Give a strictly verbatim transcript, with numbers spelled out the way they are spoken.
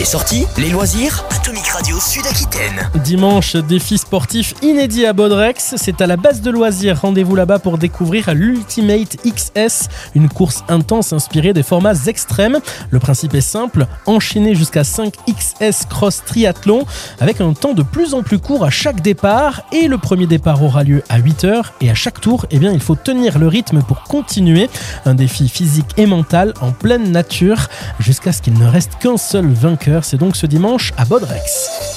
Les sorties, les loisirs, Atomic Radio Sud-Aquitaine. Dimanche, défi sportif inédit à Baudrex. C'est à la base de loisirs. Rendez-vous là-bas pour découvrir l'Ultimate X S, une course intense inspirée des formats extrêmes. Le principe est simple, enchaîner jusqu'à cinq X S Cross Triathlon avec un temps de plus en plus court à chaque départ. Et le premier départ aura lieu à huit heures. Et à chaque tour, eh bien, il faut tenir le rythme pour continuer. Un défi physique et mental en pleine nature jusqu'à ce qu'il ne reste qu'un seul vainqueur. C'est donc ce dimanche à Baudrex.